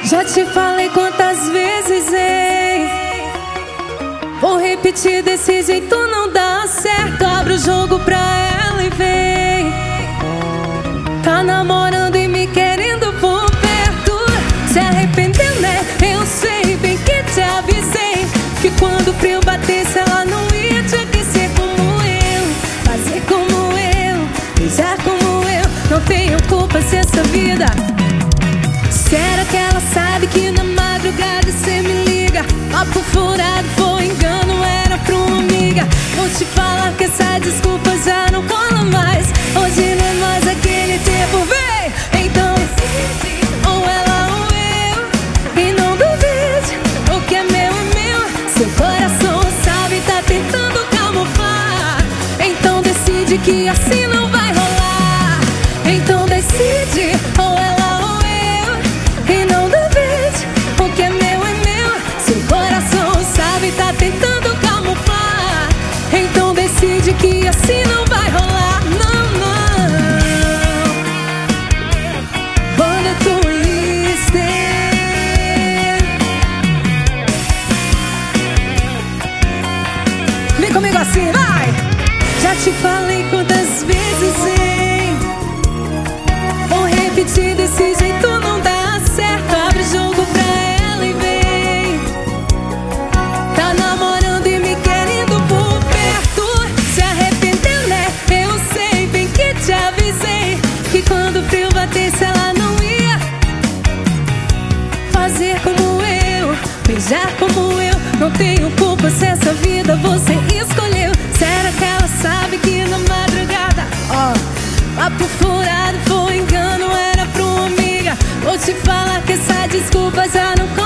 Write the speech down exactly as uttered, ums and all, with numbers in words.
Já te falei quantas vezes, hein? Vou repetir, desse jeito não dá certo. Abre o jogo pra ela e vem. Tá namorando e me querendo por perto. Se arrependeu, né? Eu sei bem que te avisei que quando o frio batesse ela não ia te aquecer como eu, fazer como eu, beijar como eu. Não tenho culpa se essa vida. Será que ela sabe que na madrugada cê me liga? Papo furado, foi engano, era pra uma amiga. Vou te falar que essa desculpa já não cola mais. Hoje não é mais aquele tempo, vem! Então decide, ou ela ou eu. E não duvide, o que é meu é meu. Seu coração sabe, tá tentando camuflar. Então decide que assim não vai rolar. Então decide, ou ela tá tentando camuflar. Então decide que assim não vai rolar. Não, não. Banda Twister. Vem comigo assim, vai. Já te falei quantas vezes, hein? Vou repetir, desse jeito não dá certo. Abre o jogo pra ela e vem. Tá namorando e me querendo por perto. Se arrependeu, né? Eu sei bem que te avisei que quando o frio batesse ela não ia fazer como eu, beijar como eu. Não tenho culpa se essa vida você escolheu. Será que ela sabe que na madrugada, ó, papo furado, foi engano, era pra uma amiga. Vou te falar que essa desculpa já não